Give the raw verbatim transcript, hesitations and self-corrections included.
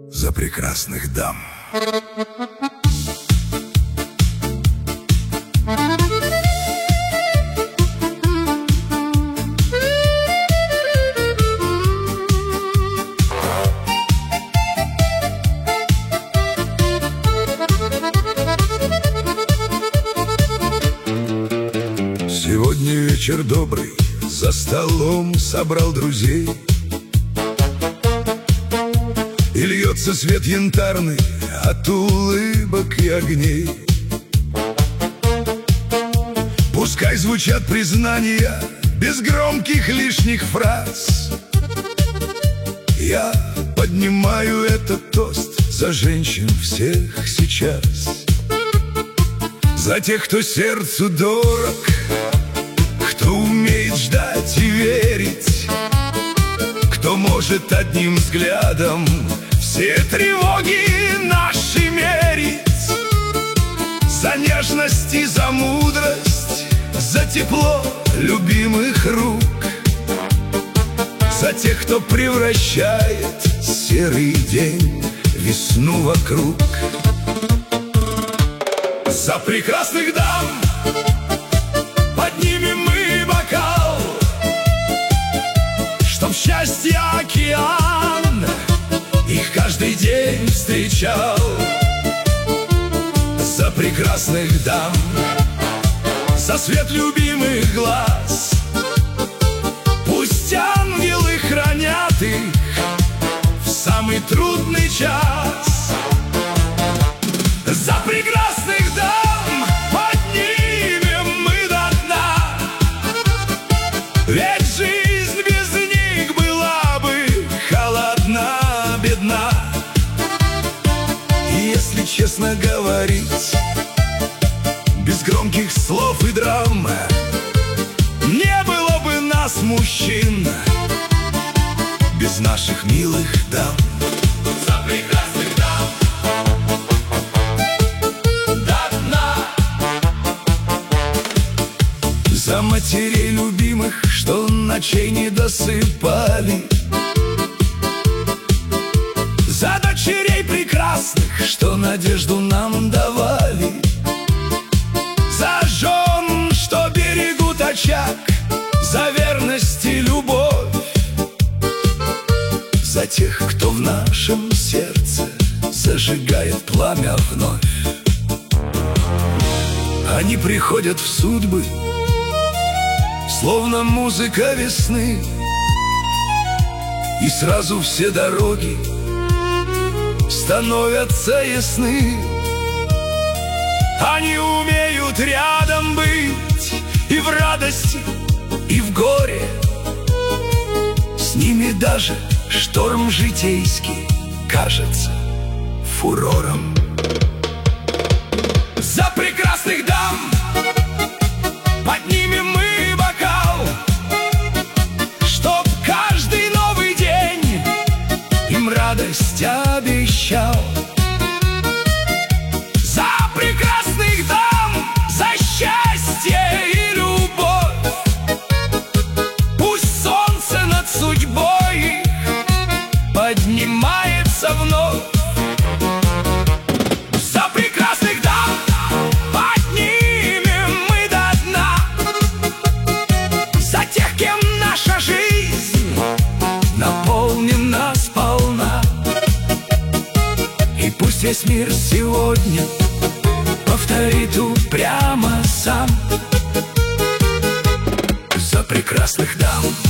За прекрасных дам. Сегодня вечер добрый, за столом собрал друзей, и льется свет янтарный от улыбок и огней. Пускай звучат признания без громких лишних фраз. Я поднимаю этот тост за женщин всех сейчас, за тех, кто сердцу дорог, кто умеет ждать и верить, кто может одним взглядом все тревоги наши мерить. За нежность и за мудрость, за тепло любимых рук, за тех, кто превращает серый день в весну вокруг. За прекрасных дам поднимем мы бокал, чтоб счастье океан их каждый день встречал. За прекрасных дам, за свет любимых глаз, пусть ангелы хранят их в самый трудный час. За прекрасных дам поднимем мы до дна, ведь жизнь без них была бы холодна, бедна. И если честно говорить, без громких слов и драм не было бы нас, мужчин, без наших милых дам. За прекрасных дам до дна. За матерей любимых, что ночей не досыпали, за дочерей прекрасных, что надежду нам давали, за жен, что берегут очаг, за верность и любовь, за тех, кто в нашем сердце зажигает пламя вновь. Они приходят в судьбы, словно музыка весны, и сразу все дороги становятся ясны. Они умеют рядом быть и в радости, и в горе. С ними даже шторм житейский кажется фурором. За прекрасных дам поднимем мы бокал, чтоб каждый новый день им радость обещал. За прекрасных дам, за счастье и любовь, пусть солнце над судьбой их поднимается вновь. За прекрасных дам поднимем мы до дна, за тех, кем наша жизнь наполнена сполна. И пусть весь мир сегодня повторит упрямо сам: за прекрасных дам.